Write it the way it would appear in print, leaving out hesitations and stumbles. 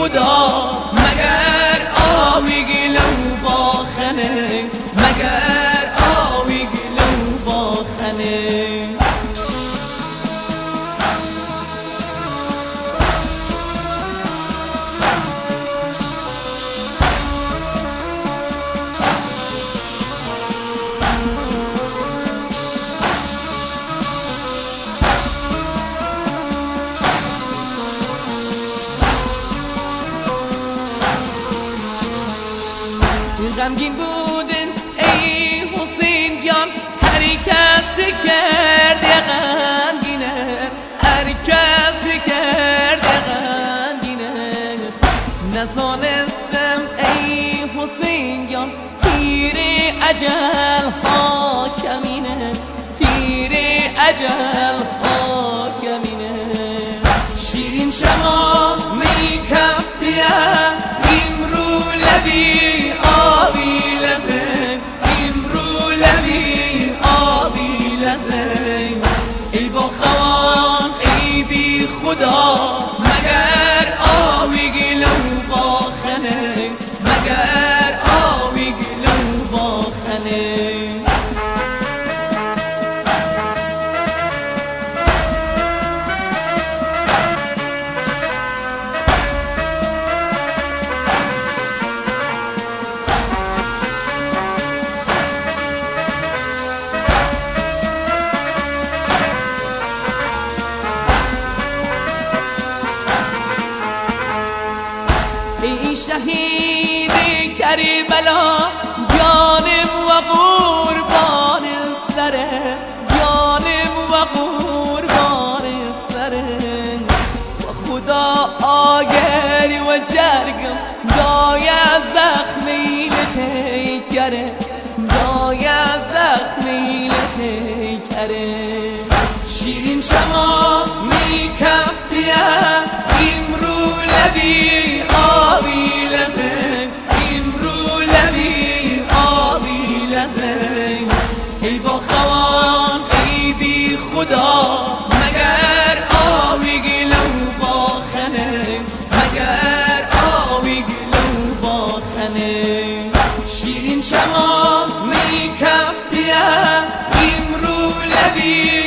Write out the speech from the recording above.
خدا مگر آبی گلو باخنه مگر آبی گلو باخنه غمگین بودن ای حسین جان هر کس کرده غمگینه هر کس کرده غمگینه نزانستم ای حسین جان تیر اجل ها کمینه تیر اجل ها کمینه شیرین شما می کفتیه امرو لبی ای با خوان ای بی خدا مگر آبی گلو باخنه مگر آبی گلو باخنه ای شهید کربلا جانم و قربان سره جانم و قربان سره و خدا آگر و جرگم دای زخمی لپیکره دای زخمی لپیکره شیرین شما می کفتیه امرو لبی ای با خوان ای بی خدا مگر آبی گلو باخنه مگر آبی گلو باخنه شیرین شما می کفتیه امرو لبی